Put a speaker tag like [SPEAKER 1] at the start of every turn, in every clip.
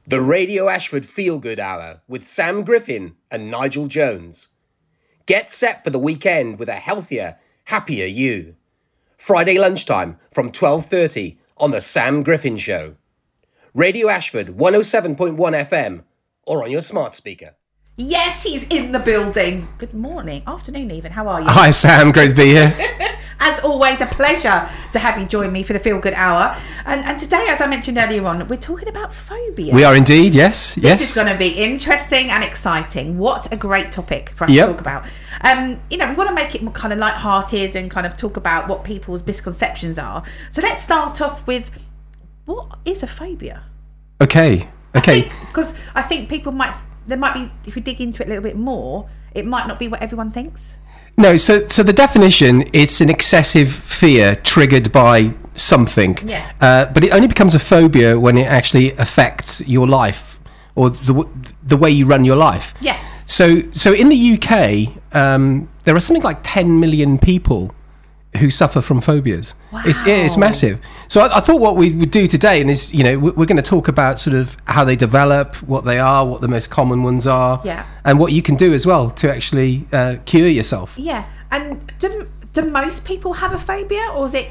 [SPEAKER 1] The Radio Ashford Feel Good Hour with Sam Griffin and Nigel Jones. Get set for the weekend with a healthier, happier you. Friday lunchtime from 12:30 on The Sam Griffin Show. Radio Ashford 107.1 FM or on your smart speaker.
[SPEAKER 2] Yes, he's in the building. Good morning, afternoon even. How are you?
[SPEAKER 3] Hi Sam, great to be here.
[SPEAKER 2] As always, a pleasure to have you join me for the Feel Good Hour. And today, as I mentioned earlier on, we're talking about phobia.
[SPEAKER 3] We are indeed, yes.
[SPEAKER 2] This is going to be interesting and exciting. What a great topic for us to talk about. We want to make it kind of light-hearted and kind of talk about what people's misconceptions are. So let's start off with, what is a phobia?
[SPEAKER 3] Okay.
[SPEAKER 2] Because I think people there might be, if we dig into it a little bit more, it might not be what everyone thinks.
[SPEAKER 3] No, so the definition, it's an excessive fear triggered by something.
[SPEAKER 2] Yeah.
[SPEAKER 3] But it only becomes a phobia when it actually affects your life or the way you run your life.
[SPEAKER 2] Yeah.
[SPEAKER 3] So in the UK, there are something like 10 million people who suffer from phobias.
[SPEAKER 2] Wow.
[SPEAKER 3] It's massive. So I thought what we would do today, and is, we're going to talk about sort of how they develop, what they are, what the most common ones are, and what you can do as well to actually cure yourself.
[SPEAKER 2] Yeah. And do most people have a phobia, or is it,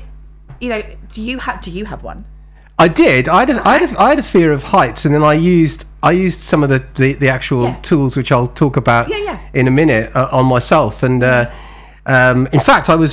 [SPEAKER 2] do you have one?
[SPEAKER 3] I did. I had a fear of heights, and then I used some of the actual tools, which I'll talk about in a minute, on myself. And in fact, I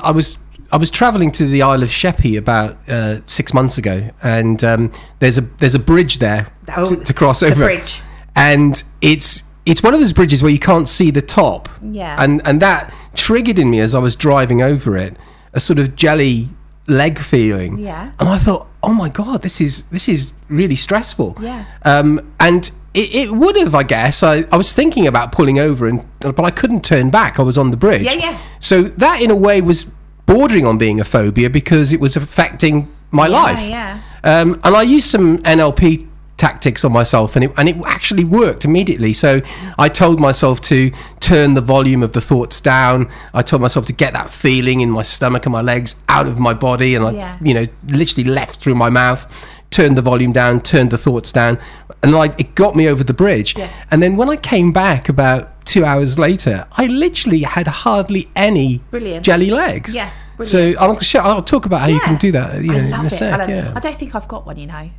[SPEAKER 3] was travelling to the Isle of Sheppey about 6 months ago, and there's a bridge there to cross over.
[SPEAKER 2] The bridge.
[SPEAKER 3] And it's one of those bridges where you can't see the top.
[SPEAKER 2] Yeah.
[SPEAKER 3] And that triggered in me as I was driving over it a sort of jelly leg feeling.
[SPEAKER 2] Yeah.
[SPEAKER 3] And I thought, oh my God, this is really stressful.
[SPEAKER 2] Yeah.
[SPEAKER 3] And it would have, I guess. I was thinking about pulling over, but I couldn't turn back. I was on the bridge.
[SPEAKER 2] Yeah.
[SPEAKER 3] So that, in a way, was bordering on being a phobia because it was affecting my life.
[SPEAKER 2] Yeah.
[SPEAKER 3] And I used some NLP tactics on myself, and it actually worked immediately. So I told myself to turn the volume of the thoughts down. I told myself to get that feeling in my stomach and my legs out of my body, and I literally left through my mouth, turned the volume down, turned the thoughts down, and it got me over the bridge. And then when I came back about 2 hours later, I literally had hardly any jelly legs.
[SPEAKER 2] Yeah. Brilliant.
[SPEAKER 3] So I'll talk about how you can do that in a sec.
[SPEAKER 2] I don't think I've got one,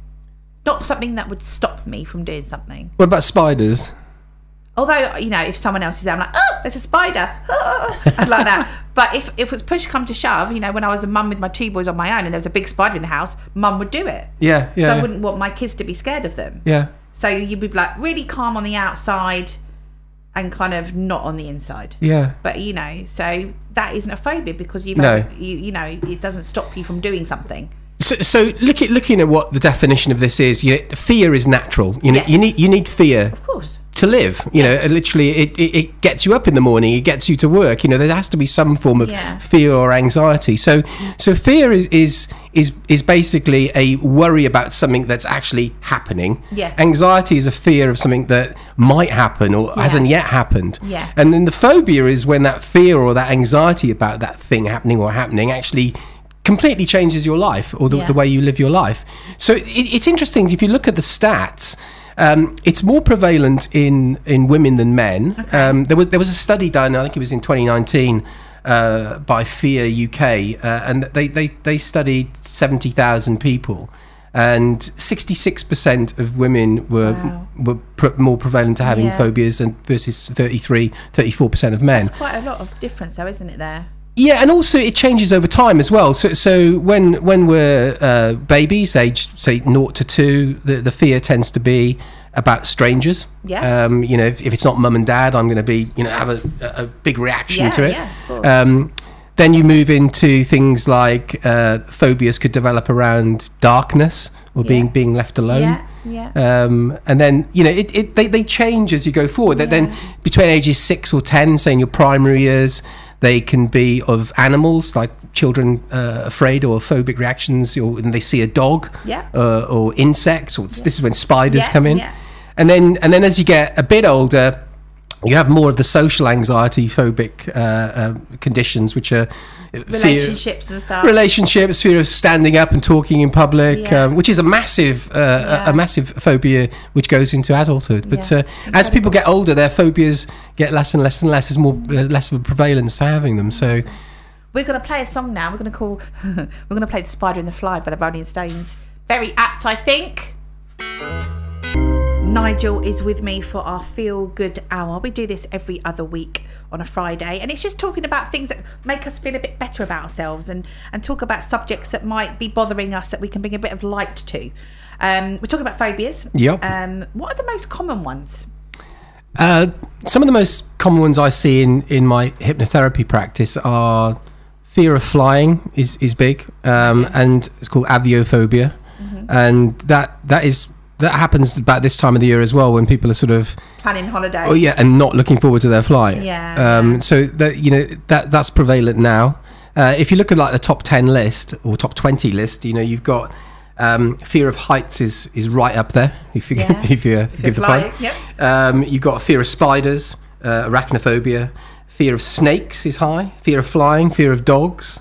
[SPEAKER 2] Not something that would stop me from doing something.
[SPEAKER 3] What about spiders?
[SPEAKER 2] Although, if someone else is there, I'm like, oh, there's a spider. I'd like that. But if it was push come to shove, when I was a mum with my two boys on my own and there was a big spider in the house, mum would do it.
[SPEAKER 3] Yeah.
[SPEAKER 2] So I wouldn't want my kids to be scared of them.
[SPEAKER 3] Yeah.
[SPEAKER 2] So you'd be like really calm on the outside and kind of not on the inside.
[SPEAKER 3] Yeah.
[SPEAKER 2] But, so that isn't a phobia because it doesn't stop you from doing something.
[SPEAKER 3] So looking at what the definition of this is, fear is natural. You need fear,
[SPEAKER 2] of course,
[SPEAKER 3] to live. Literally, it gets you up in the morning. It gets you to work. There has to be some form of fear or anxiety. So fear is basically a worry about something that's actually happening.
[SPEAKER 2] Yeah.
[SPEAKER 3] Anxiety is a fear of something that might happen or hasn't yet happened.
[SPEAKER 2] Yeah.
[SPEAKER 3] And then the phobia is when that fear or that anxiety about that thing happening actually completely changes your life or the way you live your life. So it's interesting, if you look at the stats, it's more prevalent in women than men.
[SPEAKER 2] Okay.
[SPEAKER 3] There was a study done, I think it was in 2019, by Fear UK, and they studied 70,000 people, and 66% of women were more prevalent to having phobias versus 34% of men.
[SPEAKER 2] That's quite a lot of difference though, isn't it, there?
[SPEAKER 3] Yeah, and also it changes over time as well. So when we're babies, aged say 0 to 2, the fear tends to be about strangers.
[SPEAKER 2] Yeah.
[SPEAKER 3] If it's not mum and dad, I'm going to be have a big reaction to it.
[SPEAKER 2] Yeah, of course.
[SPEAKER 3] Then you move into things like phobias could develop around darkness or being left alone.
[SPEAKER 2] Yeah.
[SPEAKER 3] And then they change as you go forward. Then between ages 6 or 10, say in your primary years, they can be of animals, like children afraid or phobic reactions, or when they see a dog, or insects, or this is when spiders come in. And then as you get a bit older, You have more of the social anxiety phobic conditions, which are
[SPEAKER 2] relationships and stuff.
[SPEAKER 3] Relationships, fear of standing up and talking in public, which is a massive phobia which goes into adulthood. But as people get older, their phobias get less and less and less. There's less of a prevalence for having them. So
[SPEAKER 2] we're going to play a song now. We're going to play The Spider and the Fly by the Rolling Stones. Very apt, I think. Nigel is with me for our Feel Good Hour. We do this every other week on a Friday, and it's just talking about things that make us feel a bit better about ourselves, and talk about subjects that might be bothering us that we can bring a bit of light to. We're talking about phobias.
[SPEAKER 3] Yep.
[SPEAKER 2] What are the most common ones?
[SPEAKER 3] Some of the most common ones I see in my hypnotherapy practice are fear of flying is big, and it's called aviophobia, and that happens about this time of the year as well, when people are sort of
[SPEAKER 2] planning holidays.
[SPEAKER 3] Oh yeah, and not looking forward to their flight. So that that's prevalent now. If you look at like the top 10 list or top 20 list, you've got fear of heights is right up there. If you give the pun. Yep. You've got fear of spiders, arachnophobia. Fear of snakes is high. Fear of flying. Fear of dogs.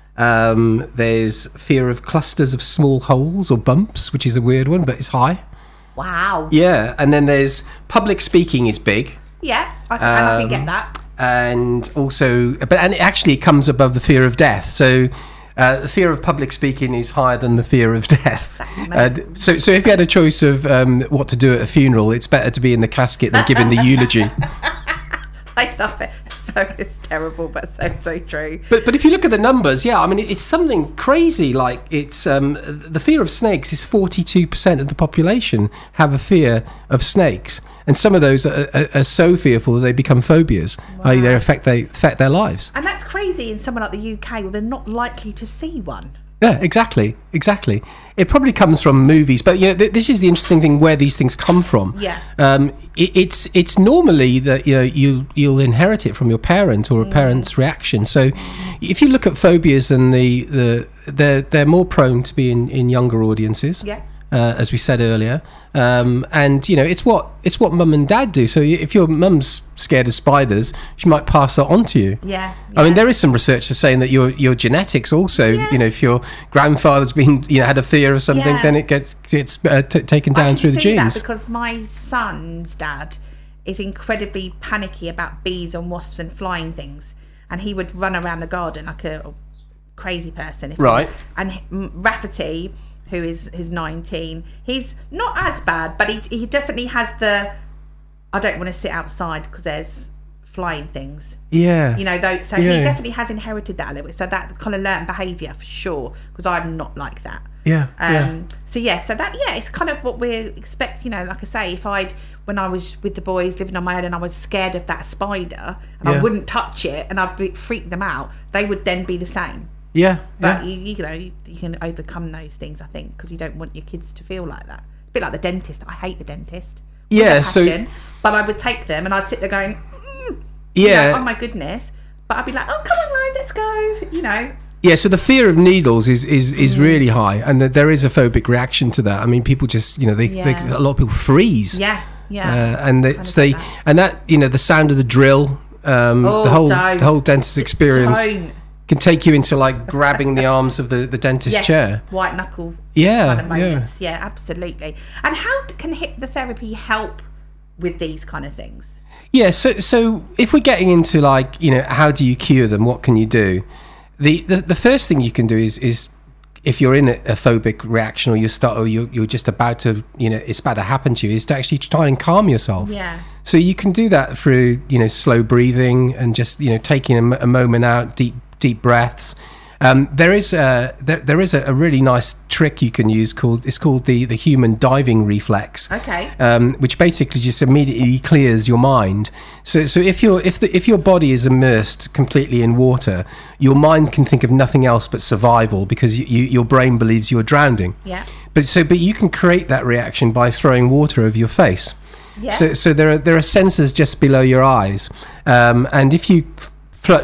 [SPEAKER 3] There's fear of clusters of small holes or bumps, which is a weird one, but it's high.
[SPEAKER 2] Wow.
[SPEAKER 3] Yeah, and then there's public speaking is big.
[SPEAKER 2] Yeah, I can get that.
[SPEAKER 3] And also, and it comes above the fear of death. So the fear of public speaking is higher than the fear of death. So if you had a choice of what to do at a funeral, it's better to be in the casket than giving the eulogy.
[SPEAKER 2] I love it. So it's terrible, but so true.
[SPEAKER 3] But if you look at the numbers, it's something crazy. Like it's the fear of snakes is 42% of the population have a fear of snakes, and some of those are so fearful that they become phobias.
[SPEAKER 2] Wow.
[SPEAKER 3] They affect their lives.
[SPEAKER 2] And that's crazy in somewhere like the UK, where they're not likely to see one.
[SPEAKER 3] Yeah, exactly. It probably comes from movies, but this is the interesting thing where these things come from.
[SPEAKER 2] Yeah.
[SPEAKER 3] It's normally that you'll inherit it from your parent or a parent's reaction. So, if you look at phobias, and they're more prone to be in younger audiences.
[SPEAKER 2] Yeah.
[SPEAKER 3] As we said earlier, and it's what mum and dad do. So if your mum's scared of spiders, she might pass that on to you.
[SPEAKER 2] Yeah.
[SPEAKER 3] I mean, there is some research to saying that your genetics also.
[SPEAKER 2] Yeah.
[SPEAKER 3] If your grandfather's been had a fear of something, then it gets taken down through the genes.
[SPEAKER 2] That because my son's dad is incredibly panicky about bees and wasps and flying things, and he would run around the garden like a crazy person.
[SPEAKER 3] Right.
[SPEAKER 2] And Rafferty, who is 19, he's not as bad, but he definitely has I don't want to sit outside because there's flying things.
[SPEAKER 3] Yeah.
[SPEAKER 2] He definitely has inherited that a little bit. So that kind of learned behaviour for sure, because I'm not like that.
[SPEAKER 3] Yeah.
[SPEAKER 2] So it's kind of what we expect. Like I say, when I was with the boys living on my own and I was scared of that spider and I wouldn't touch it and I'd freak them out, they would then be the same.
[SPEAKER 3] Yeah,
[SPEAKER 2] but you can overcome those things, I think, because you don't want your kids to feel like that. It's a bit like the dentist. I hate the dentist.
[SPEAKER 3] Yeah,
[SPEAKER 2] but I would take them and I'd sit there going, oh my goodness. But I'd be like, oh, come on, guys, let's go.
[SPEAKER 3] Yeah, so the fear of needles is really high, and there is a phobic reaction to that. I mean, people just a lot of people freeze.
[SPEAKER 2] Yeah.
[SPEAKER 3] And it's the sound of the drill, the whole dentist experience. Can take you into like grabbing the arms of the dentist chair.
[SPEAKER 2] White knuckle
[SPEAKER 3] kind
[SPEAKER 2] of moments. Yeah, absolutely. And how can hypnotherapy help with these kind of things? Yeah,
[SPEAKER 3] so if we're getting into like, how do you cure them? What can you do? The first thing you can do is if you're in a phobic reaction, or you're just about to, it's about to happen to you, is to actually try and calm yourself.
[SPEAKER 2] Yeah.
[SPEAKER 3] So you can do that through, slow breathing and just, taking a moment out, deep breaths. There is a really nice trick you can use called the human diving reflex.
[SPEAKER 2] Okay.
[SPEAKER 3] Which basically just immediately clears your mind. So if your body is immersed completely in water, your mind can think of nothing else but survival, because your brain believes you're drowning.
[SPEAKER 2] Yeah.
[SPEAKER 3] But you can create that reaction by throwing water over your face. Yeah. So there are sensors just below your eyes, and if you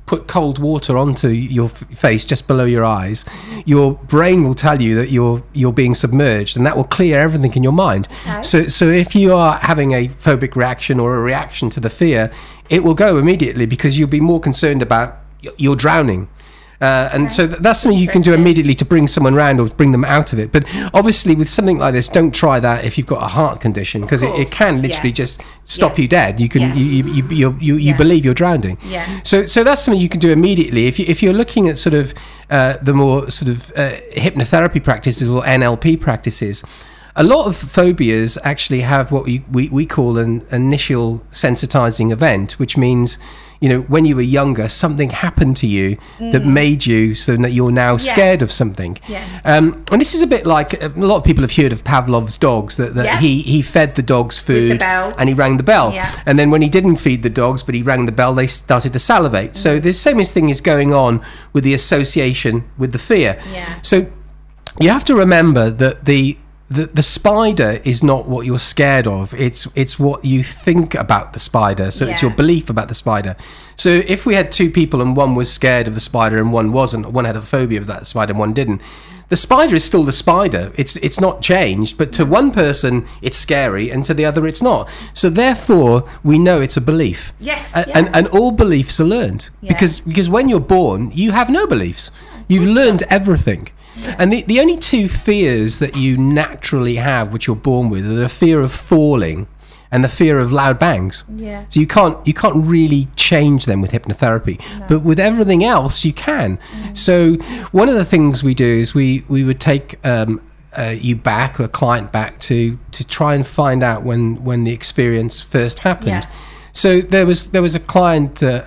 [SPEAKER 3] put cold water onto your face just below your eyes, your brain will tell you that you're being submerged, and that will clear everything in your mind. Okay. So if you are having a phobic reaction or a reaction to the fear, it will go immediately, because you'll be more concerned about you're drowning. So that's something you can do immediately to bring someone around or bring them out of it. But obviously, with something like this, don't try that if you've got a heart condition, because it can literally just stop you dead. You can you believe you're drowning. Yeah. So that's something you can do immediately. If you're looking at sort of the more sort of hypnotherapy practices or NLP practices, a lot of phobias actually have what we call an initial sensitizing event, which means, when you were younger, something happened to you that made you so that you're now scared of something. Yeah. And this is a bit like, a lot of people have heard of Pavlov's dogs, that he fed the dogs food and he rang the bell. Yeah. And then when he didn't feed the dogs, but he rang the bell, they started to salivate. So the same thing is going on with the association with the fear. Yeah. So you have to remember that the spider is not what you're scared of. It's what you think about the spider. So it's your belief about the spider. So if we had two people and one was scared of the spider and one wasn't, one had a phobia of that spider and one didn't, the spider is still the spider. It's not changed, but to one person it's scary and to the other it's not. So therefore we know it's a belief.
[SPEAKER 2] Yes.
[SPEAKER 3] And all beliefs are learned, because when you're born you have no beliefs. You've learned everything. And the only two fears that you naturally have, which you're born with, are the fear of falling and the fear of loud bangs. Yeah. So you can't really change them with hypnotherapy, but with everything else you can. So one of the things we do is we would take you back, or a client back, to try and find out when the experience first happened. Yeah. So there was a client that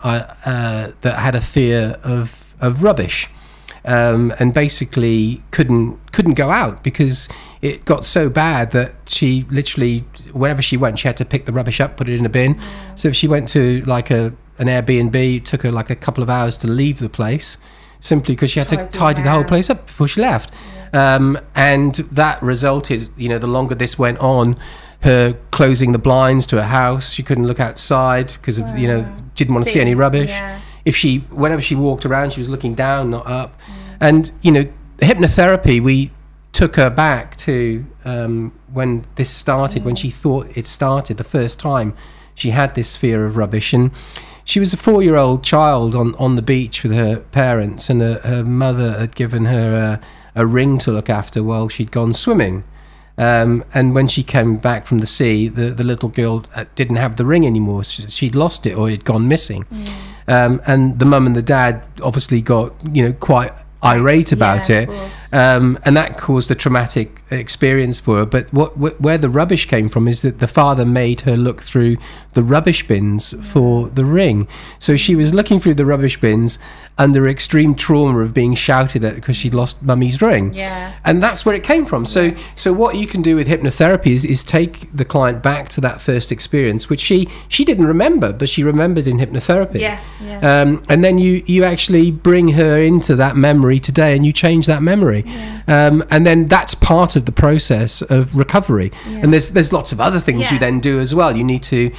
[SPEAKER 3] had a fear of rubbish. And basically couldn't go out because it got so bad that she literally, wherever she went, she had to pick the rubbish up, put it in a bin. So if she went to like an Airbnb, it took her like a couple of hours to leave the place, simply because she had to tidy the whole place up before she left. And that resulted, the longer this went on, her closing the blinds to her house. She couldn't look outside because didn't want to see any rubbish. Yeah. Whenever she walked around, she was looking down, not up. And hypnotherapy, we took her back to when this started, when she thought it started the first time she had this fear of rubbish. And she was a 4-year-old child on the beach with her parents, and her mother had given her a ring to look after while she'd gone swimming. And when she came back from the sea, the little girl didn't have the ring anymore. She'd lost it, or it had gone missing. And the mum and the dad obviously got quite irate about it, and that caused a traumatic experience for her. But where the rubbish came from is that the father made her look through the rubbish bins for the ring. So she was looking through the rubbish bins under extreme trauma of being shouted at because she'd lost mummy's ring. And that's where it came from. So what you can do with hypnotherapy is take the client back to that first experience, which she didn't remember, but she remembered in hypnotherapy. And then you actually bring her into that memory today, and you change that memory. And then that's part of the process of recovery. And there's lots of other things you then do as well. You need to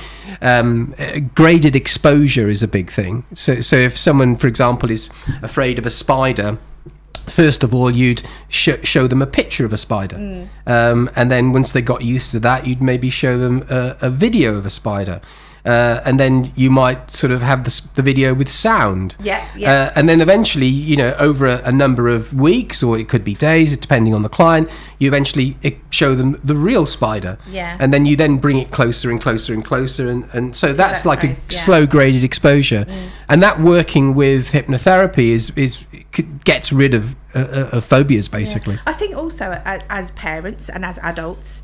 [SPEAKER 3] graded exposure is a big thing. So if someone, for example, is afraid of a spider, first of all you'd show them a picture of a spider, and then once they got used to that, you'd maybe show them a video of a spider. And then you might sort of have the video with sound. And then eventually, over a number of weeks, or it could be days, depending on the client, you eventually show them the real spider. And then you then bring it closer and closer and closer. And so that's like a slow graded exposure. And that, working with hypnotherapy, gets rid of phobias, basically.
[SPEAKER 2] I think also as parents and as adults,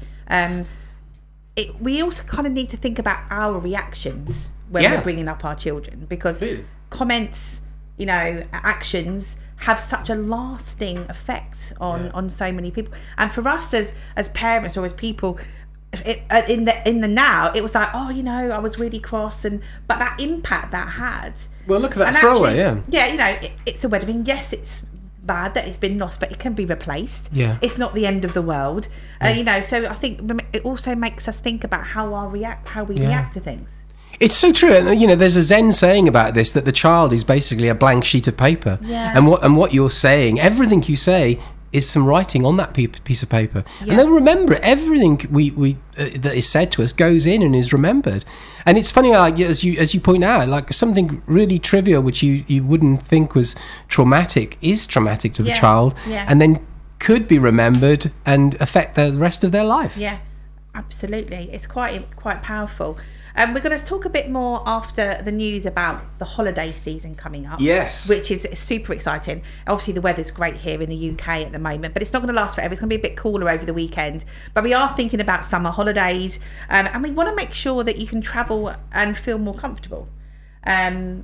[SPEAKER 2] we also kind of need to think about our reactions when we're bringing up our children, because comments, actions have such a lasting effect on so many people. And for us as parents or as people, in the now, it was like, I was really cross, but that impact that had.
[SPEAKER 3] Well, look at that throwaway,
[SPEAKER 2] it's a wedding. Yes, it's bad that it's been lost, but it can be replaced. It's not the end of the world. So I think it also makes us think about how we react to things.
[SPEAKER 3] It's so true, and there's a Zen saying about this, that the child is basically a blank sheet of paper, and what you're saying, everything you say, is some writing on that piece of paper, and they'll remember it. Everything we that is said to us goes in and is remembered. And it's funny, like as you point out, like something really trivial which you wouldn't think was traumatic is traumatic to the child, and then could be remembered and affect the rest of their life.
[SPEAKER 2] Yeah, absolutely. It's quite powerful. We're going to talk a bit more after the news about the holiday season coming up.
[SPEAKER 3] Yes.
[SPEAKER 2] Which is super exciting. Obviously, the weather's great here in the UK at the moment, but it's not going to last forever. It's going to be a bit cooler over the weekend. But we are thinking about summer holidays, and we want to make sure that you can travel and feel more comfortable. I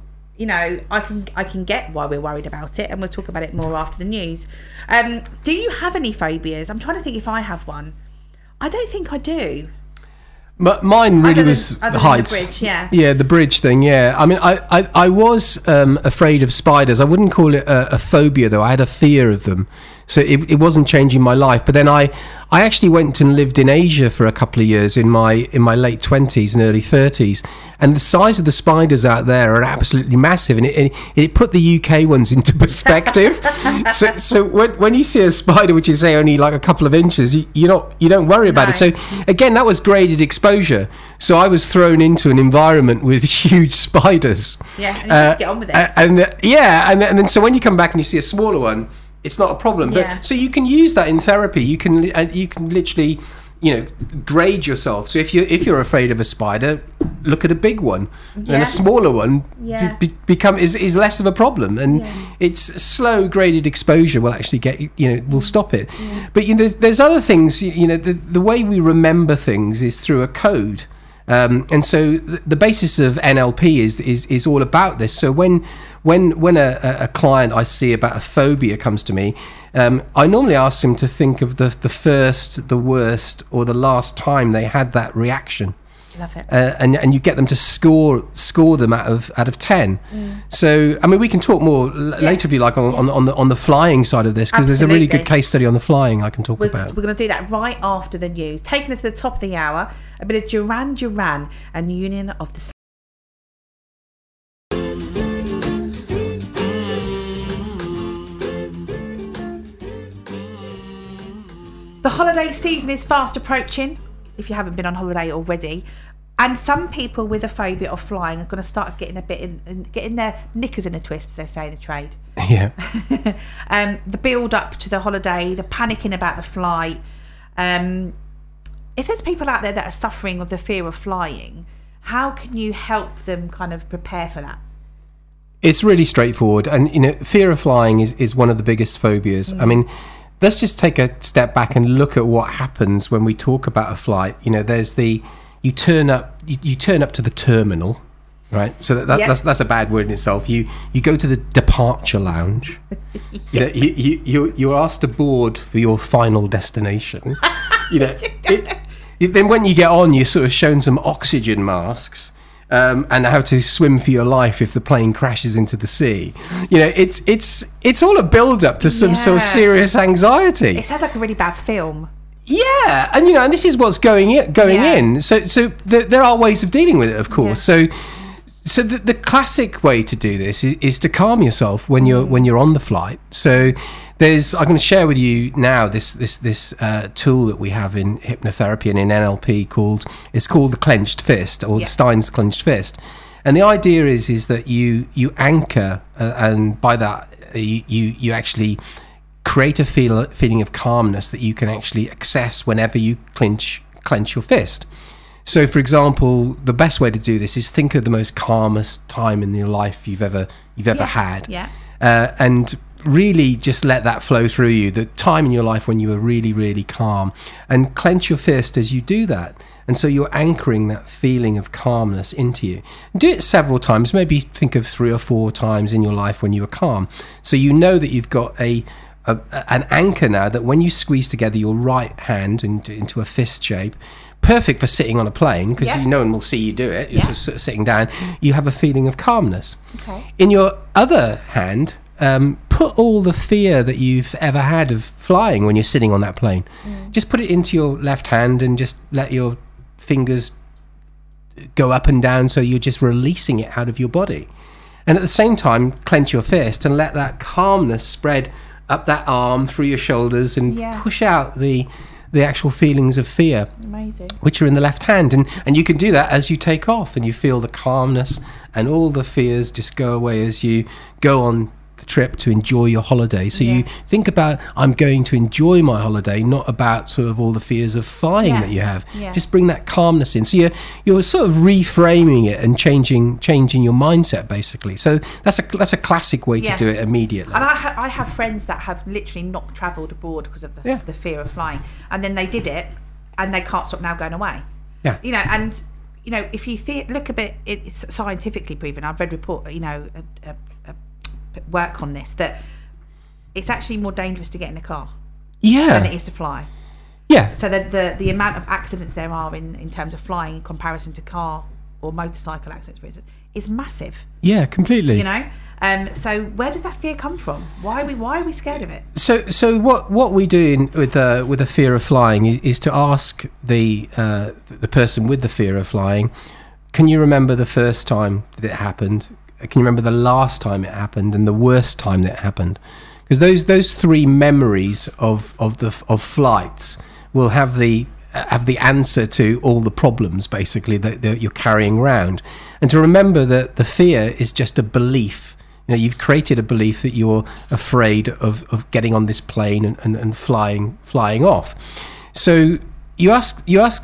[SPEAKER 2] can get why we're worried about it, and we'll talk about it more after the news. Do you have any phobias? I'm trying to think if I have one. I don't think I do.
[SPEAKER 3] Mine really was heights.
[SPEAKER 2] The bridge,
[SPEAKER 3] the bridge thing. Yeah, I mean, I was afraid of spiders. I wouldn't call it a phobia though. I had a fear of them, so it wasn't changing my life. But then I actually went and lived in Asia for a couple of years in my late 20s and early 30s, and the size of the spiders out there are absolutely massive, and it put the UK ones into perspective. so when you see a spider which is say only like a couple of inches, you don't worry about it. So again, that was graded exposure. So I was thrown into an environment with huge spiders.
[SPEAKER 2] Yeah, and you just get on with it.
[SPEAKER 3] And then so when you come back and you see a smaller one, it's not a problem. But so you can use that in therapy. You can literally grade yourself. So if you're afraid of a spider, look at a big one, and a smaller one is less of a problem. And it's slow graded exposure will actually will stop it. But there's other things. The way we remember things is through a code. And so the basis of NLP is all about this. So when a client I see about a phobia comes to me, I normally ask them to think of the first, the worst, or the last time they had that reaction.
[SPEAKER 2] Love it.
[SPEAKER 3] And you get them to score them out of 10. So I mean, we can talk more later if you like on the flying side of this, because there's a really good case study on the flying I can talk about.
[SPEAKER 2] We're going to do that right after the news. Taking us to the top of the hour, a bit of Duran Duran and Union of the. The holiday season is fast approaching, if you haven't been on holiday already, and some people with a phobia of flying are going to start getting their knickers in a twist, as they say in the trade.
[SPEAKER 3] Yeah.
[SPEAKER 2] The build up to the holiday, the panicking about the flight. If there's people out there that are suffering with the fear of flying, how can you help them kind of prepare for that?
[SPEAKER 3] It's really straightforward, and fear of flying is one of the biggest phobias. I mean, let's just take a step back and look at what happens when we talk about a flight. There's you turn up to the terminal, right? So that's a bad word in itself. You go to the departure lounge. You're asked to board for your final destination. Then when you get on, you're sort of shown some oxygen masks. And how to swim for your life if the plane crashes into the sea. It's all a build up to some sort of serious anxiety.
[SPEAKER 2] It sounds like a really bad film.
[SPEAKER 3] Yeah, and and this is what's going in. So there are ways of dealing with it, of course. So the classic way to do this is to calm yourself when you're on the flight. So I'm going to share with you now this tool that we have in hypnotherapy and in NLP it's called the clenched fist, or Stein's clenched fist. And the idea is that you anchor, and by that you actually create a feeling of calmness that you can actually access whenever you clench your fist. So, for example, the best way to do this is think of the most calmest time in your life you've ever had, and really just let that flow through you. The time in your life when you were really, really calm, and clench your fist as you do that. And so you're anchoring that feeling of calmness into you. Do it several times. Maybe think of 3 or 4 times in your life when you were calm. So you know that you've got an anchor now, that when you squeeze together your right hand into a fist shape, perfect for sitting on a plane, because no one will see you do it. You're just sort of sitting down. You have a feeling of calmness.
[SPEAKER 2] Okay.
[SPEAKER 3] In your other hand, put all the fear that you've ever had of flying when you're sitting on that plane. Just put it into your left hand and just let your fingers go up and down, so you're just releasing it out of your body. And at the same time, clench your fist and let that calmness spread up that arm through your shoulders and push out the actual feelings of fear.
[SPEAKER 2] Amazing.
[SPEAKER 3] Which are in the left hand. And you can do that as you take off, and you feel the calmness and all the fears just go away as you go on the trip to enjoy your holiday. So you think about, I'm going to enjoy my holiday, not about sort of all the fears of flying that you have. Just bring that calmness in. So you're sort of reframing it and changing your mindset, basically. So that's a classic way to do it immediately.
[SPEAKER 2] And I have friends that have literally not travelled abroad because of the fear of flying, and then they did it and they can't stop now going away. You know, and you know, if you look a bit, it's scientifically proven. I've read report, you know, work on this, that it's actually more dangerous to get in a car than it is to fly. So that the amount of accidents there are in terms of flying in comparison to car or motorcycle accidents, for instance, is massive.
[SPEAKER 3] Completely.
[SPEAKER 2] You know, so where does that fear come from? Why are we scared of it?
[SPEAKER 3] So what we do with a fear of flying is to ask the person with the fear of flying, can you remember the first time that it happened? Can you remember the last time it happened and the worst time that it happened? Because those three memories of flights will have the answer to all the problems, basically, that you're carrying around. And to remember that the fear is just a belief. You know, you've created a belief that you're afraid of getting on this plane and flying off. So you ask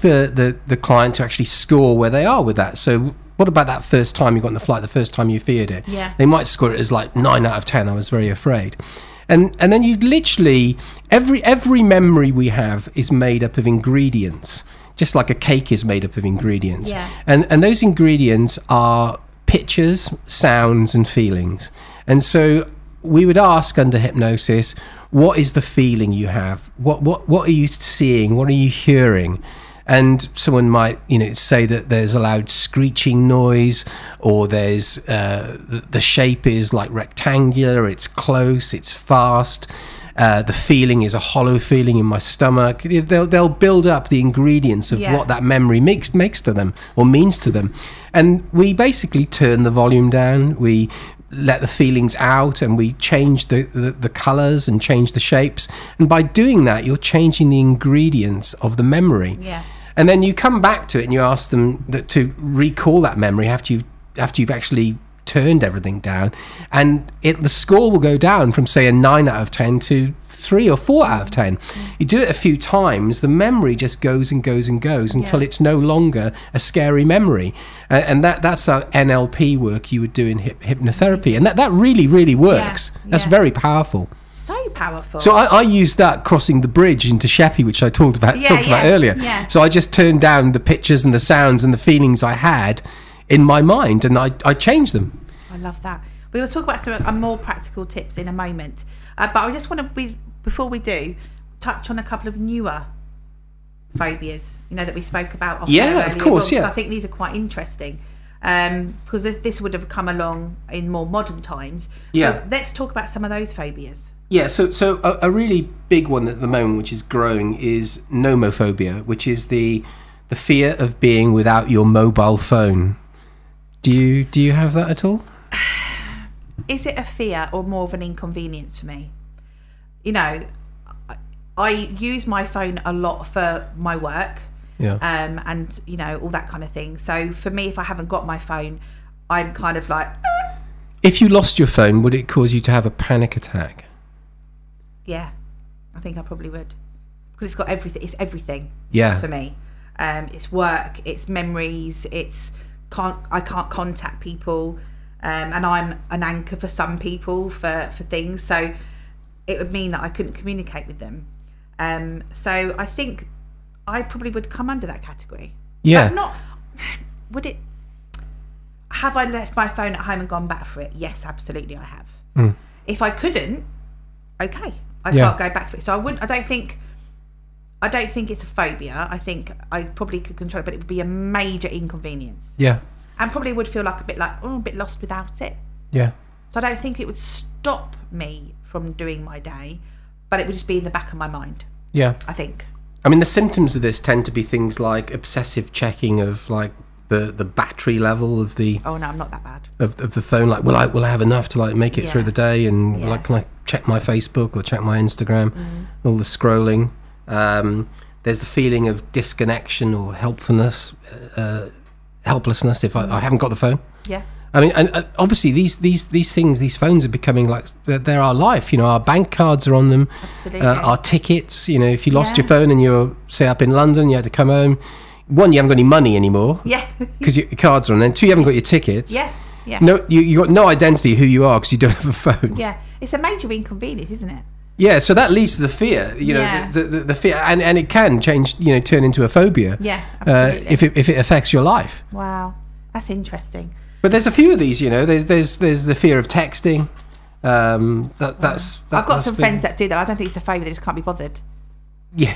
[SPEAKER 3] the client to actually score where they are with that. So what about that first time you got on the flight, the first time you feared it? They might score it as like 9 out of 10. I was very afraid. And then you literally, every memory we have is made up of ingredients, just like a cake is made up of ingredients. And those ingredients are pictures, sounds, and feelings. And so we would ask under hypnosis, what is the feeling you have? What are you seeing? What are you hearing? And someone might, you know, say that there's a loud screeching noise, or there's the shape is like rectangular, it's close, it's fast. The feeling is a hollow feeling in my stomach. They'll build up the ingredients of what that memory makes to them or means to them. And we basically turn the volume down. We let the feelings out, and we change the colors and change the shapes. And by doing that, you're changing the ingredients of the memory. And then you come back to it and you ask them to recall that memory after you've actually turned everything down, and the score will go down from, say, a 9 out of 10 to 3 or 4 out of 10. You do it a few times, the memory just goes and goes and goes until it's no longer a scary memory. And that's our NLP work you would do in hypnotherapy, and that really, really works. That's very powerful.
[SPEAKER 2] So powerful.
[SPEAKER 3] So I used that crossing the bridge into Sheppey, which I talked about earlier. So I just turned down the pictures and the sounds and the feelings I had in my mind, and I changed them.
[SPEAKER 2] I love that. We're going to talk about some more practical tips in a moment, but I just want to, before we do, touch on a couple of newer phobias, you know, that we spoke about.
[SPEAKER 3] Of course.
[SPEAKER 2] I think these are quite interesting. Because this would have come along in more modern times. So let's talk about some of those phobias.
[SPEAKER 3] So a really big one at the moment, which is growing, is nomophobia, which is the fear of being without your mobile phone. Do you have that at all?
[SPEAKER 2] Is it a fear or more of an inconvenience for me? You know, I use my phone a lot for my work. And you know, all that kind of thing. So for me, if I haven't got my phone, I'm kind of like.
[SPEAKER 3] If you lost your phone, would it cause you to have a panic attack?
[SPEAKER 2] Yeah, I think I probably would, because it's got everything. It's everything. For me, it's work, it's memories, I can't contact people, and I'm an anchor for some people for things. So it would mean that I couldn't communicate with them. So I think I probably would come under that category. But would it? Have I left my phone at home and gone back for it? Yes, absolutely, I have. If I couldn't, okay, I can't go back for it. So I wouldn't. I don't think it's a phobia. I think I probably could control it, but it would be a major inconvenience. And probably would feel like a bit lost without it. So I don't think it would stop me from doing my day, but it would just be in the back of my mind. I think.
[SPEAKER 3] I mean, the symptoms of this tend to be things like obsessive checking of like the battery level of the
[SPEAKER 2] Oh no, I'm not that bad.
[SPEAKER 3] of the phone. Like, will I have enough to like make it
[SPEAKER 2] Yeah.
[SPEAKER 3] through the day? And
[SPEAKER 2] Yeah.
[SPEAKER 3] like, can I check my Facebook or check my Instagram? All the scrolling. There's the feeling of disconnection or helplessness if I haven't got the phone.
[SPEAKER 2] Yeah.
[SPEAKER 3] I mean, and obviously these things, these phones are becoming like they're our life. You know, our bank cards are on them,
[SPEAKER 2] Absolutely.
[SPEAKER 3] our tickets. You know, if you lost
[SPEAKER 2] Yeah.
[SPEAKER 3] your phone and you're say up in London, you had to come home. One, you haven't got any money anymore
[SPEAKER 2] Yeah.
[SPEAKER 3] because your cards are on. Then two, you haven't got your tickets.
[SPEAKER 2] Yeah. Yeah.
[SPEAKER 3] No, you got no identity of who you are because you don't have a phone.
[SPEAKER 2] Yeah. It's a major inconvenience, isn't it?
[SPEAKER 3] Yeah, so that leads to the fear. You know,
[SPEAKER 2] Yeah.
[SPEAKER 3] the fear, and it can change. You know, turn into a phobia.
[SPEAKER 2] Yeah, absolutely.
[SPEAKER 3] If it affects your life.
[SPEAKER 2] Wow. That's interesting.
[SPEAKER 3] But there's a few of these, you know. There's the fear of texting. That's
[SPEAKER 2] I've got some friends that do that. I don't think it's a favour. They just can't be bothered.
[SPEAKER 3] Yeah.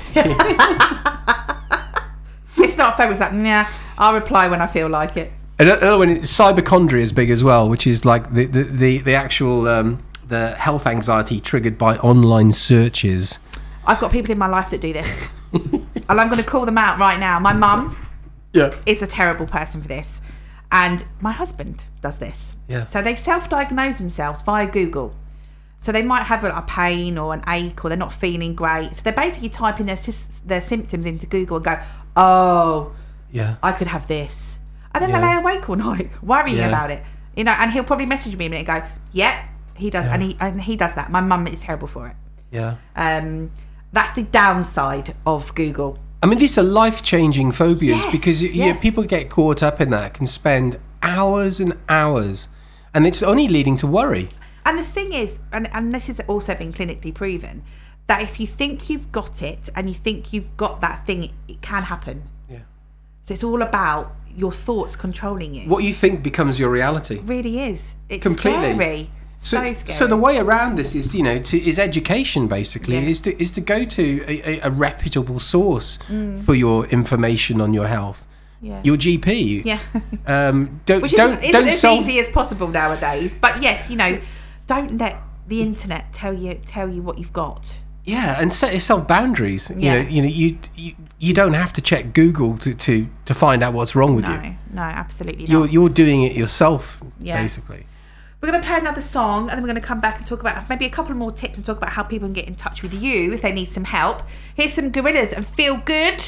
[SPEAKER 2] It's not a favour. It's like, nah, I'll reply when I feel like it.
[SPEAKER 3] Another one, cyberchondria is big as well, which is like the actual the health anxiety triggered by online searches.
[SPEAKER 2] I've got people in my life that do this. And I'm going to call them out right now. My mum
[SPEAKER 3] Yeah.
[SPEAKER 2] is a terrible person for this. And my husband does this.
[SPEAKER 3] Yeah.
[SPEAKER 2] So they self-diagnose themselves via Google. So they might have a pain or an ache or they're not feeling great. So they're basically typing their symptoms into Google and go, oh,
[SPEAKER 3] Yeah.
[SPEAKER 2] I could have this. And then
[SPEAKER 3] Yeah.
[SPEAKER 2] they lay awake all night worrying
[SPEAKER 3] Yeah.
[SPEAKER 2] about it. You know, and he'll probably message me a minute and go, yep, he does.
[SPEAKER 3] Yeah.
[SPEAKER 2] And he does that. My mum is terrible for it.
[SPEAKER 3] Yeah.
[SPEAKER 2] That's the downside of Google.
[SPEAKER 3] I mean, these are life-changing phobias
[SPEAKER 2] Yes,
[SPEAKER 3] because you know,
[SPEAKER 2] yes.
[SPEAKER 3] people get caught up in that, can spend hours and hours, and it's only leading to worry.
[SPEAKER 2] And the thing is, and this has also been clinically proven, that if you think you've got it and you think you've got that thing, it can happen.
[SPEAKER 3] Yeah.
[SPEAKER 2] So it's all about your thoughts controlling you.
[SPEAKER 3] What you think becomes your reality.
[SPEAKER 2] It really is. It's
[SPEAKER 3] Completely.
[SPEAKER 2] scary. So scary.
[SPEAKER 3] So the way around this is, you know, is education basically.
[SPEAKER 2] Yeah.
[SPEAKER 3] Is to go to a reputable source for your information on your health.
[SPEAKER 2] Yeah.
[SPEAKER 3] Your GP.
[SPEAKER 2] Yeah.
[SPEAKER 3] Don't
[SPEAKER 2] Which
[SPEAKER 3] don't
[SPEAKER 2] isn't as
[SPEAKER 3] self.
[SPEAKER 2] easy as possible nowadays. But yes, you know, don't let the internet tell you what you've got.
[SPEAKER 3] Yeah, and set yourself boundaries.
[SPEAKER 2] Yeah.
[SPEAKER 3] You know, you don't have to check Google to find out what's wrong with you.
[SPEAKER 2] No, absolutely not.
[SPEAKER 3] You're doing it yourself,
[SPEAKER 2] Yeah.
[SPEAKER 3] basically.
[SPEAKER 2] We're going to play another song and then we're going to come back and talk about maybe a couple more tips and talk about how people can get in touch with you if they need some help. Here's some Gorillas and Feel Good.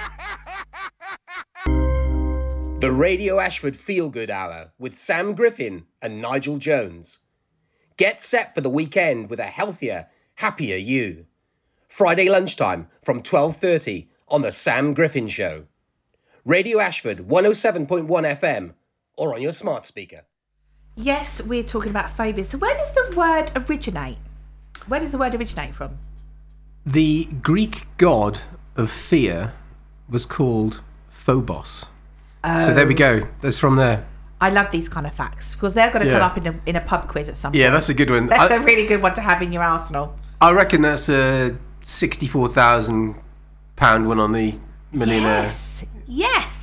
[SPEAKER 1] The Radio Ashford Feel Good Hour with Sam Griffin and Nigel Jones. Get set for the weekend with a healthier, happier you. Friday lunchtime from 12:30 on the Sam Griffin Show. Radio Ashford 107.1 FM or on your smart speaker.
[SPEAKER 2] Yes, we're talking about phobias. So where does the word originate? Where does the word originate from?
[SPEAKER 3] The Greek god of fear was called Phobos. So there we go. That's from there.
[SPEAKER 2] I love these kind of facts because they're going to come
[SPEAKER 3] Yeah.
[SPEAKER 2] up in a pub quiz at some point.
[SPEAKER 3] Yeah, that's a good one.
[SPEAKER 2] That's a really good one to have in your arsenal.
[SPEAKER 3] I reckon that's a £64,000 one on the Millionaire.
[SPEAKER 2] Yes.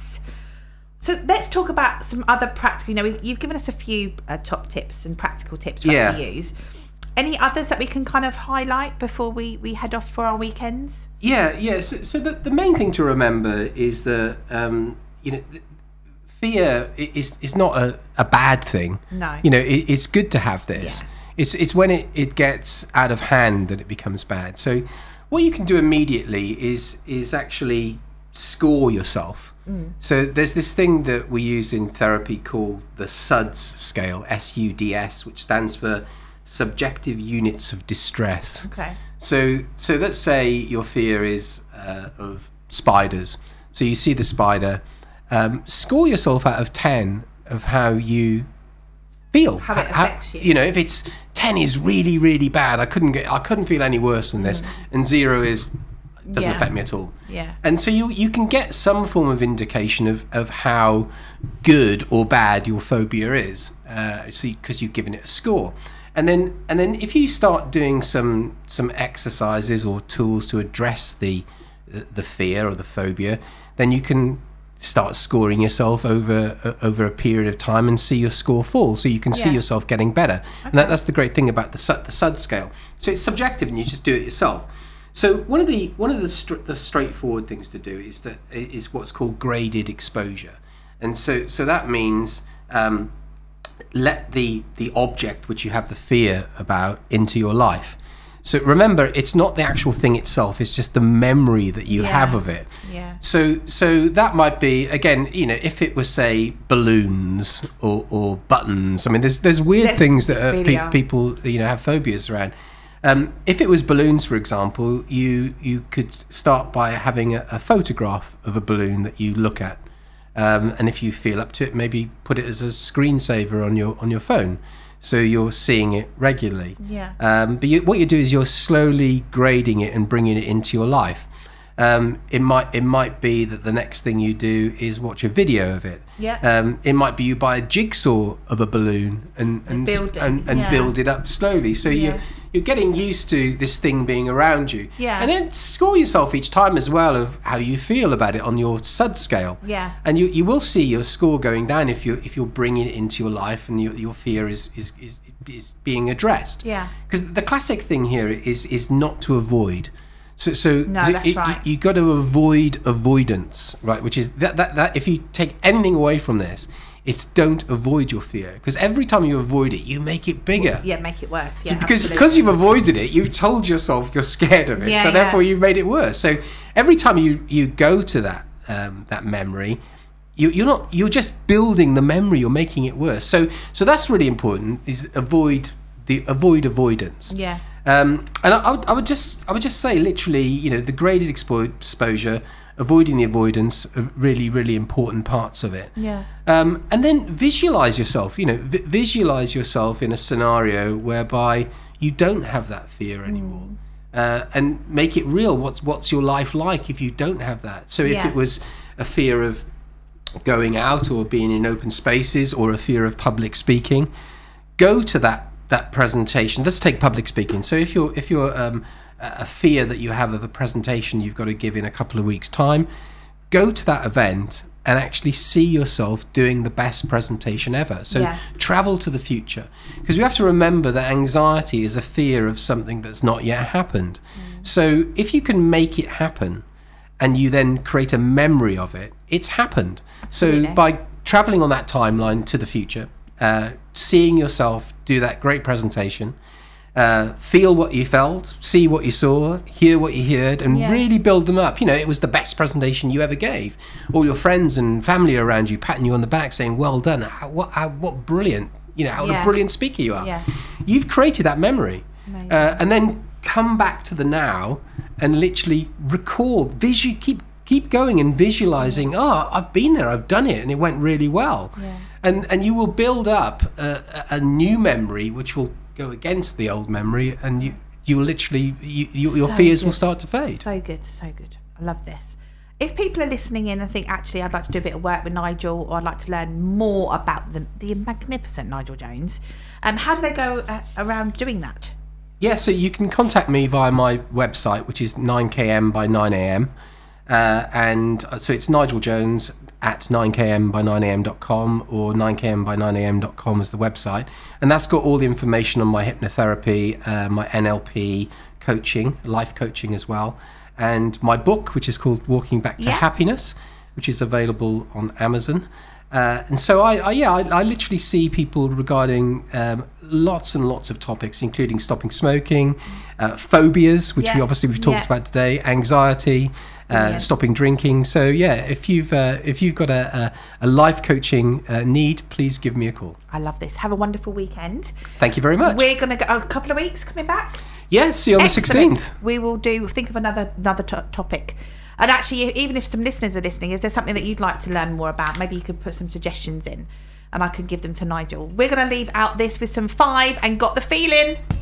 [SPEAKER 2] So let's talk about some other practical. You know, you've given us a few top tips and practical tips for us to use. Any others that we can kind of highlight before we head off for our weekends?
[SPEAKER 3] Yeah. So the main thing to remember is that you know, fear is not a bad thing.
[SPEAKER 2] No.
[SPEAKER 3] You know, it's good to have this.
[SPEAKER 2] Yeah.
[SPEAKER 3] It's when it gets out of hand that it becomes bad. So what you can do immediately is actually score yourself. So there's this thing that we use in therapy called the SUDS scale, SUDS, which stands for Subjective Units of Distress.
[SPEAKER 2] Okay.
[SPEAKER 3] So let's say your fear is of spiders. So you see the spider. Score yourself out of 10 of how you feel.
[SPEAKER 2] How it affects you.
[SPEAKER 3] You know, if it's 10 is really, really bad, I couldn't feel any worse than this, and 0 is doesn't
[SPEAKER 2] Yeah.
[SPEAKER 3] affect me at all.
[SPEAKER 2] Yeah.
[SPEAKER 3] And so you can get some form of indication of how good or bad your phobia is, because you've given it a score. And then if you start doing some exercises or tools to address the fear or the phobia, then you can start scoring yourself over a period of time and see your score fall, so you can see
[SPEAKER 2] Yeah.
[SPEAKER 3] yourself getting better. And that's the great thing about the SUD scale. So it's subjective, and you just do it yourself. So one of the straightforward things to do is what's called graded exposure, And so that means let the object which you have the fear about into your life. So remember, it's not the actual thing itself, it's just the memory that you have of it.
[SPEAKER 2] Yeah.
[SPEAKER 3] So that might be, again, if it was, say, balloons or buttons. I mean, there's weird things that
[SPEAKER 2] really
[SPEAKER 3] people have phobias around. If it was balloons, for example, you could start by having a photograph of a balloon that you look at. And if you feel up to it, maybe put it as a screensaver on your phone, so you're seeing it regularly.
[SPEAKER 2] Yeah.
[SPEAKER 3] But what you do is you're slowly grading it and bringing it into your life. It might be that the next thing you do is watch a video of it.
[SPEAKER 2] Yeah.
[SPEAKER 3] It might be you buy a jigsaw of a balloon and build it up slowly. So you're getting used to this thing being around you.
[SPEAKER 2] Yeah.
[SPEAKER 3] And then score yourself each time as well of how you feel about it on your SUD scale.
[SPEAKER 2] Yeah.
[SPEAKER 3] And you will see your score going down if you're bringing it into your life and your fear is being addressed.
[SPEAKER 2] Yeah.
[SPEAKER 3] Because the classic thing here is not to avoid. So
[SPEAKER 2] that's right.
[SPEAKER 3] You got to avoid avoidance, right? Which is that if you take anything away from this, it's don't avoid your fear, because every time you avoid it, you make it bigger.
[SPEAKER 2] Yeah, make it worse. Yeah,
[SPEAKER 3] so because you've avoided it, you've told yourself you're scared of it.
[SPEAKER 2] Yeah,
[SPEAKER 3] so therefore, you've made it worse. So every time you go to that memory, you're just building the memory. You're making it worse. So that's really important. Is avoid avoidance.
[SPEAKER 2] Yeah.
[SPEAKER 3] And I would just say, literally, the graded exposure, avoiding the avoidance, are really, really important parts of it.
[SPEAKER 2] Yeah.
[SPEAKER 3] And then visualize yourself. Visualize yourself in a scenario whereby you don't have that fear anymore, and make it real. What's your life like if you don't have that? So if it was a fear of going out or being in open spaces, or a fear of public speaking, go to that presentation. Let's take public speaking. So if you're a fear that you have of a presentation you've got to give in a couple of weeks' time, go to that event and actually see yourself doing the best presentation ever. So travel to the future, because we have to remember that anxiety is a fear of something that's not yet happened. So if you can make it happen and you then create a memory of it, it's happened. So by traveling on that timeline to the future, seeing yourself do that great presentation, feel what you felt, see what you saw, hear what you heard, and really build them up. It was the best presentation you ever gave. All your friends and family around you patting you on the back, saying, "Well done! What brilliant! What a brilliant speaker you are." Yeah. You've created that memory, and then come back to the now and literally recall, keep going and visualizing. Oh, I've been there, I've done it, and it went really well. Yeah. And you will build up a new memory which will go against the old memory, and you will literally your fears will start to fade.
[SPEAKER 2] So good. I love this. If people are listening in and think, actually, I'd like to do a bit of work with Nigel, or I'd like to learn more about the magnificent Nigel Jones, how do they go around doing that?
[SPEAKER 3] Yeah, so you can contact me via my website, which is 9km by 9am. And so it's Nigel Jones at 9kmby9am.com, or 9kmby9am.com is the website. And that's got all the information on my hypnotherapy, my NLP coaching, life coaching as well. And my book, which is called Walking Back to Happiness, which is available on Amazon. And so I literally see people regarding lots and lots of topics, including stopping smoking, phobias, which we've talked about today, anxiety, stopping drinking. So if you've got a life coaching need, please give me a call.
[SPEAKER 2] I love this. Have a wonderful weekend.
[SPEAKER 3] Thank you very much.
[SPEAKER 2] We're going to go a couple of weeks coming back.
[SPEAKER 3] Yeah, see you on the 16th.
[SPEAKER 2] We will think of another topic. And actually, even if some listeners are listening, if there's something that you'd like to learn more about, maybe you could put some suggestions in and I could give them to Nigel. We're going to leave out this with some 5 and Got the Feeling.